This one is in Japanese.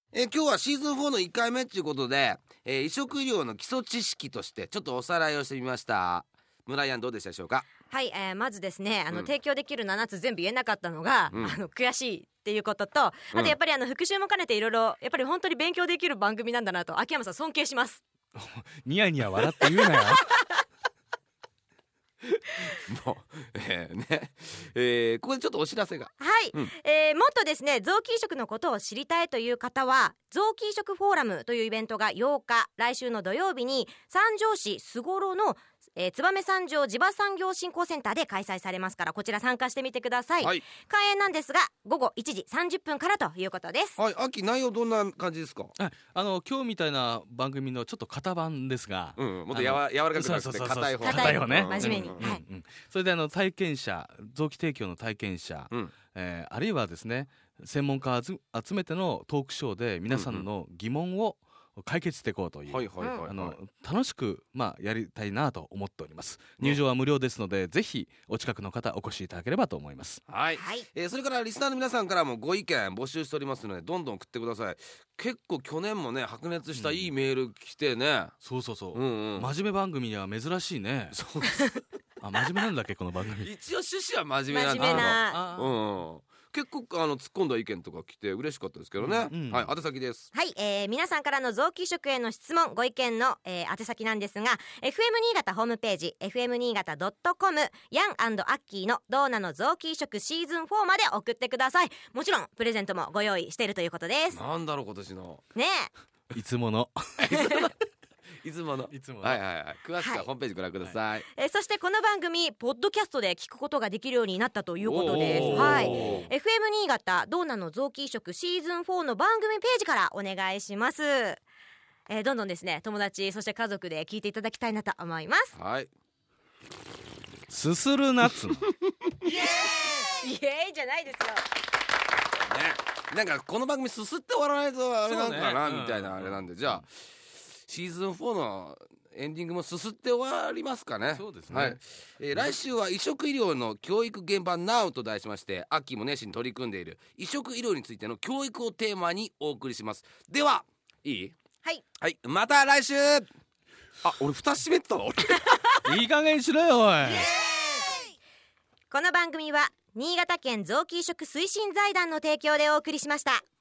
今日はシーズン4の1回目ということで、移植医療の基礎知識としてちょっとおさらいをしてみました。村井アンどうでしたでしょうか。 はい、まずですね提供できる7つ全部言えなかったのが、悔しいっていうことと、あとやっぱり復習も兼ねていろいろやっぱり本当に勉強できる番組なんだなと秋山さん尊敬します。 ニヤニヤ笑って言うなよもう、ここでちょっとお知らせが。 はい、もっとですね臓器移植のことを知りたいという方は臓器移植フォーラムというイベントが8日来週の土曜日に三条市菅幌の燕三条地場産業振興センターで開催されますから、こちら参加してみてください。開演なんですが午後1時30分からということです。 はい、秋内容どんな感じですか。 今日みたいな番組のちょっと型番ですが、 もっと柔らかくなくて硬い方、 硬い方ね、真面目に、 それで体験者、臓器提供の体験者、あるいはですね専門家を集めてのトークショーで皆さんの疑問を解決していこうという、楽しくやりたいなと思っております。入場は無料ですので、ぜひお近くの方お越しいただければと思います。 はい、それからリスナーの皆さんからもご意見募集しておりますので、どんどん送ってください。結構去年もね白熱したいいメール来てね、 そう、真面目番組には珍しいね。そうです真面目なんだっけこの番組。 一応趣旨は真面目なんだ。結構突っ込んだ意見とか来て嬉しかったですけどね。はい、宛先です。 はい、皆さんからの臓器移植への質問ご意見の、宛先なんですが FM 新潟ホームページ FM 新潟 .com ヤン&アッキーのドーナの臓器移植シーズン4まで送ってください。もちろんプレゼントもご用意しているということです。 なんだろう今年のねいつものいつもの詳しくはホームページご覧ください。 そしてこの番組ポッドキャストで聞くことができるようになったということです。FM 新潟ドーナの臓器移植シーズン4の番組ページからお願いします。どんどんですね友達そして家族で聞いていただきたいなと思います。 はい、すするナッツのイエーイじゃないですよね。なんかこの番組すすって終わらないとあれなんかなみたいなあれなんで、じゃあシーズン4のエンディングもすすって終わりますかね。 そうですね。 来週は移植医療の教育現場 NOW と題しまして、アッキーも熱心に取り組んでいる移植医療についての教育をテーマにお送りします。ではいい？はい、また来週。俺蓋閉めてたのいい加減にしろよおい。 この番組は新潟県臓器移植推進財団の提供でお送りしました。